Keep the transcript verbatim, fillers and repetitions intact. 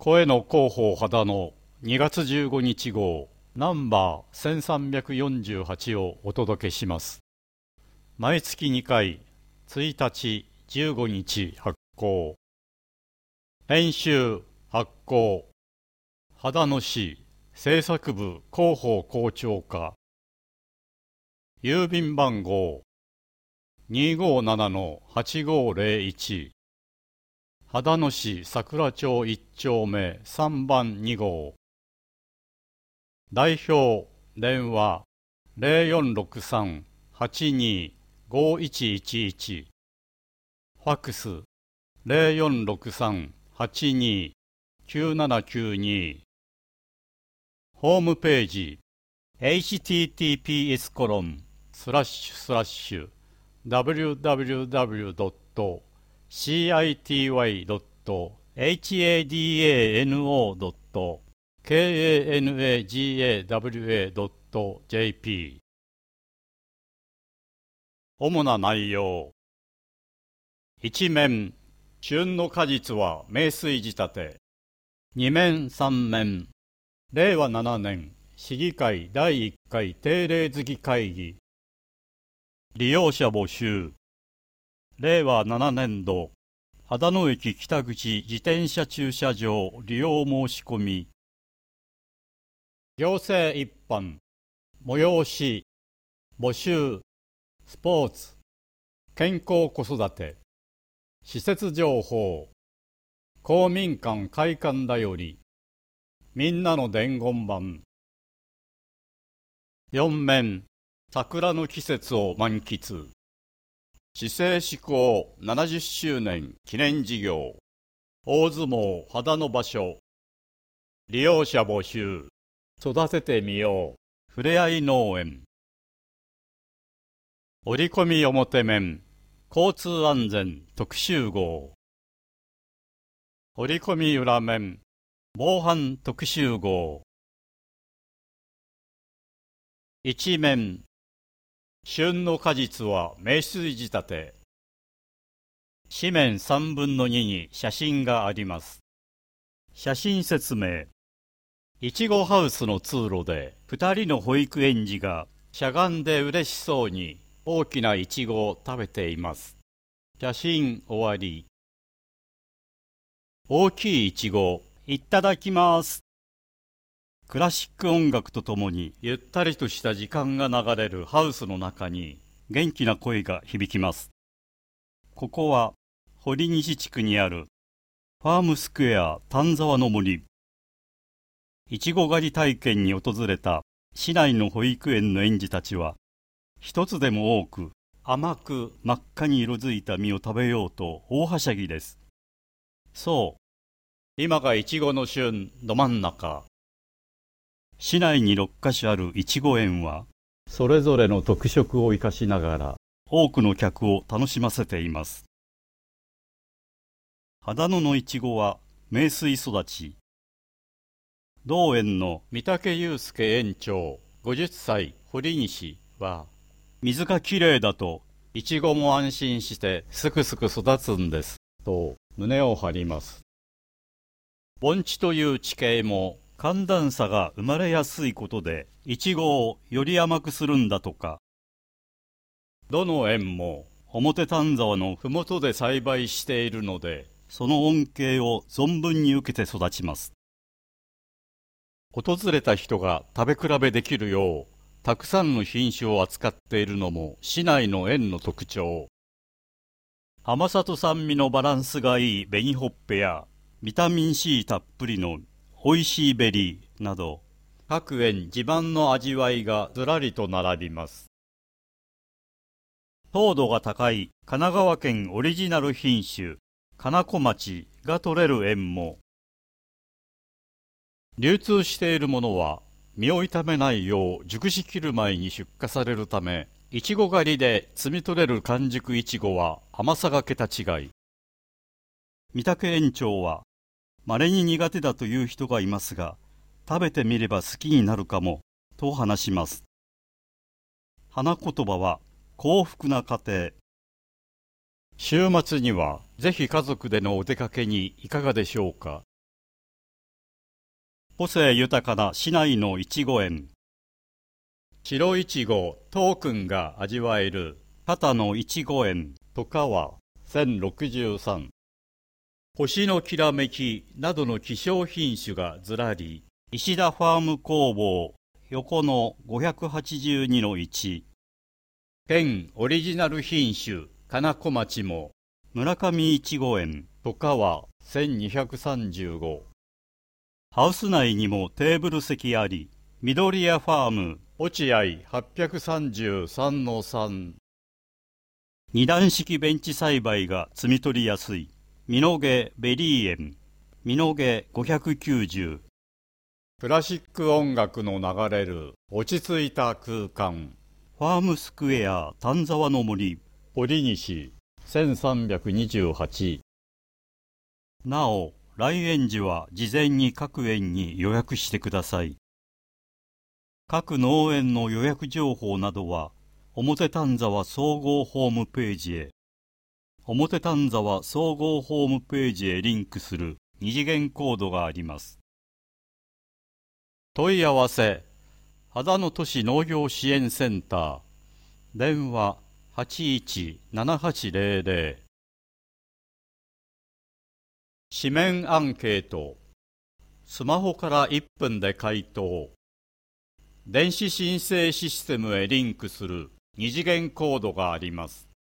声の広報秦のにがつじゅうごにち号ナンバーせんさんびゃくよんじゅうはちをお届けします。毎月にかい、ついたち、じゅうごにち発行。編集、発行。秦野市制作部広報校長課。郵便番号 にーごーななのはちごーぜろいち。秦野市桜町いち丁目さんばんに号。代表電話 ゼロよんろくさん はちにー ごいちいちいち。ファックス ゼロよんろくさん はちにー きゅうななきゅうに。ホームページ エイチティーティーピーエス コロンスラッシュスラッシュ ダブリューダブリューダブリュードットシーアイティーワイドットエイチエーディーエーエヌオードットケーエーエヌエージーエーダブリューエードットジェーピー。 主な内容。一面、旬の果実は名水仕立て。二面三面、れいわななねん市議会だいいっかい定例月会議。利用者募集。れいわななねんど秦野駅北口自転車駐車場利用申し込み。行政一般、催し、募集、スポーツ、健康子育て、施設情報、公民館開館だより、みんなの伝言板。四面、桜の季節を満喫。市政施行ななじゅっしゅうねん記念事業。大相撲秦野場所。利用者募集。育ててみよう。ふれあい農園。折り込み表面。交通安全特集号。折り込み裏面。防犯特集号。一面。旬の果実は名水仕立て。紙面さんぶんのにに写真があります。写真説明。いちごハウスの通路でふたりの保育園児がしゃがんで嬉しそうに大きないちごを食べています。写真終わり。大きいいちご、いただきます。クラシック音楽とともにゆったりとした時間が流れるハウスの中に元気な声が響きます。ここは堀西地区にあるファームスクエア丹沢の森。いちご狩り体験に訪れた市内の保育園の園児たちは、一つでも多く甘く真っ赤に色づいた実を食べようと大はしゃぎです。そう、今がいちごの旬ど真ん中。市内にろっかしょあるいちご園は、それぞれの特色を生かしながら多くの客を楽しませています。秦野のいちごは名水育ち。同園の三宅祐介園長ごじゅっさい堀西は、水がきれいだといちごも安心してすくすく育つんですと胸を張ります。盆地という地形も寒暖差が生まれやすいことでいちごをより甘くするんだとか。どの園も表丹沢のふもとで栽培しているので、その恩恵を存分に受けて育ちます。訪れた人が食べ比べできるよう、たくさんの品種を扱っているのも市内の園の特徴。甘さと酸味のバランスがいい紅ほっぺや、ビタミン C たっぷりのおいしいベリーなど、各園自慢の味わいがずらりと並びます。糖度が高い神奈川県オリジナル品種、かなこまちが取れる園も、流通しているものは実を傷めないよう熟しきる前に出荷されるため、いちご狩りで摘み取れる完熟いちごは甘さが桁違い。三宅園長は、稀に苦手だという人がいますが、食べてみれば好きになるかも、と話します。花言葉は、幸福な家庭。週末にはぜひ家族でのお出かけにいかがでしょうか。 個性豊かな市内のいちご園。 白いちごトークンが味わえる片野いちご園。 とかはせんろくじゅうさん。星のきらめきなどの希少品種がずらり。 石田ファーム工房横のごひゃくはちじゅうにのいち。 県オリジナル品種かなこまちも村上いちご園。 とかはせんにひゃくさんじゅうご。 ハウス内にもテーブル席あり。緑屋ファーム落合はっぴゃくさんじゅうさんのさん。 二段式ベンチ栽培が摘み取りやすい。美濃毛ベリー園。美濃毛ごひゃくきゅうじゅう。 クラシック音楽の流れる落ち着いた空間。 ファームスクエア丹沢の森。 堀西せんさんびゃくにじゅうはち。 なお、来園時は事前に各園に予約してください。各農園の予約情報などは表丹沢総合ホームページへ。表丹沢総合ホームページへリンクする二次元コードがあります。 問い合わせ秦野都市農業支援センター電話 はちいちななはちゼロゼロ。 紙面アンケート。スマホからいっぷんで回答。電子申請システムへリンクする二次元コードがあります。